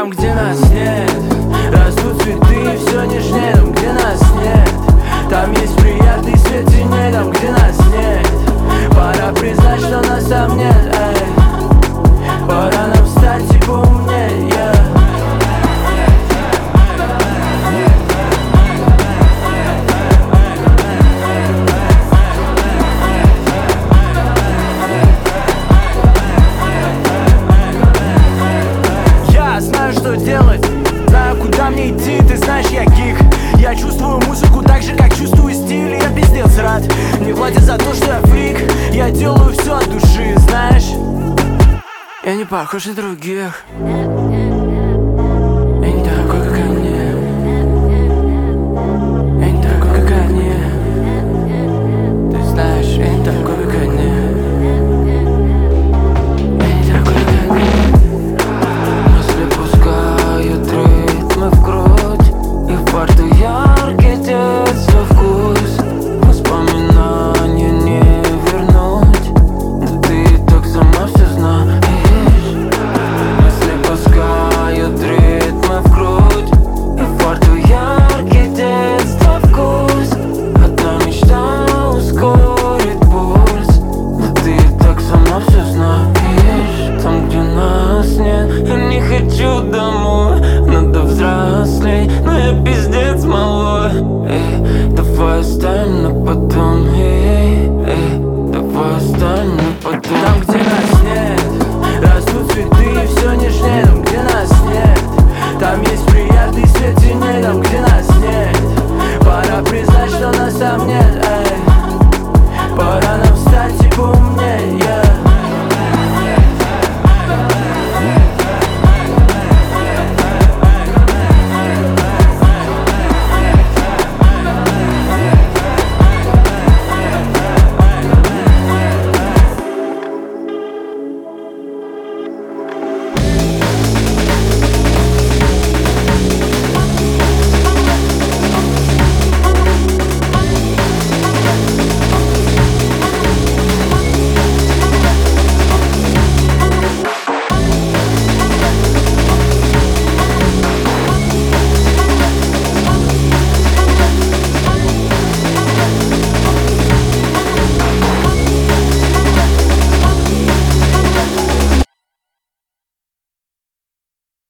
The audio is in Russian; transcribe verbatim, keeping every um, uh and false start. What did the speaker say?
Там, где нас нет, растут цветы и все нежнее. Там, где нас нет, там есть приятный свет теней. Там, где нас нет, пора признать, что нас там нет, эй. Пора нам стать типа умнее, yeah. Что делать, знаю, куда мне идти, ты знаешь, я гик. Я чувствую музыку так же, как чувствую стиль. Я пиздец рад, мне платят за то, что я фрик. Я делаю все от души, знаешь. Я не похож на других. Я не такой, как они. Я не такой, как они. Ты знаешь, я не такой, как они. Надо взрослей, но я пиздец малой. Эй, давай оставим на потом, эй, эй, давай оставим на потом. Там, где нас нет, растут цветы и все нежнее. Там, где нас нет, там есть приятный свет теней. Там, где нас нет, пора признать, что нас там нет.